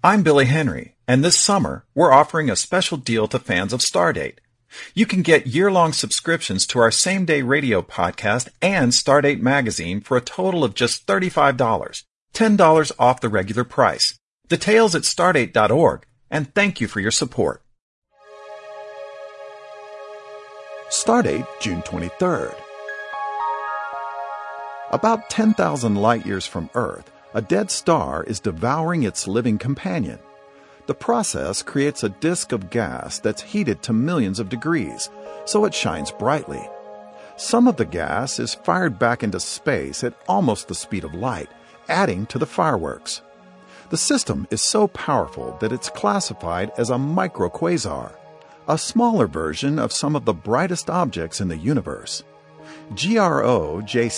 I'm Billy Henry, and this summer we're offering a special deal to fans of Stardate. You can get year-long subscriptions to our same-day radio podcast and Stardate magazine for a total of just $35, $10 off the regular price. Details at stardate.org, and thank you for your support. Stardate, June 23rd. About 10,000 light-years from Earth, a dead star is devouring its living companion. The process creates a disk of gas that's heated to millions of degrees, so it shines brightly. Some of the gas is fired back into space at almost the speed of light, adding to the fireworks. The system is so powerful that it's classified as a microquasar, a smaller version of some of the brightest objects in the universe. GRO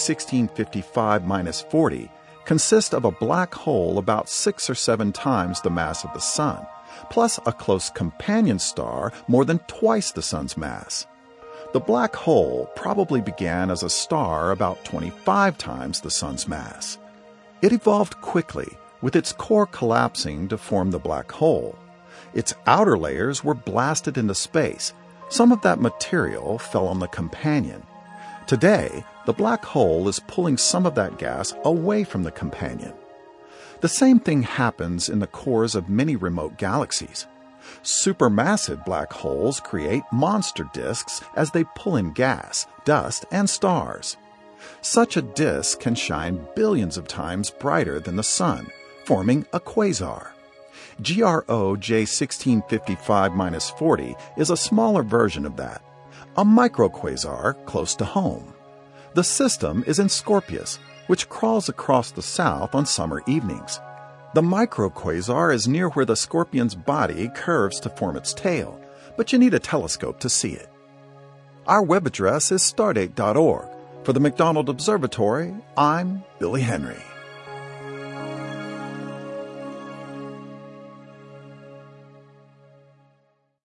J1655-40 consists of a black hole about 6 or 7 times the mass of the Sun, plus a close companion star more than twice the Sun's mass. The black hole probably began as a star about 25 times the Sun's mass. It evolved quickly, with its core collapsing to form the black hole. Its outer layers were blasted into space. Some of that material fell on the companion. Today, the black hole is pulling some of that gas away from the companion. The same thing happens in the cores of many remote galaxies. Supermassive black holes create monster disks as they pull in gas, dust, and stars. Such a disk can shine billions of times brighter than the Sun, forming a quasar. GRO J1655-40 is a smaller version of that, a microquasar close to home. The system is in Scorpius, which crawls across the south on summer evenings. The microquasar is near where the scorpion's body curves to form its tail, but you need a telescope to see it. Our web address is stardate.org. For the McDonald Observatory, I'm Billy Henry.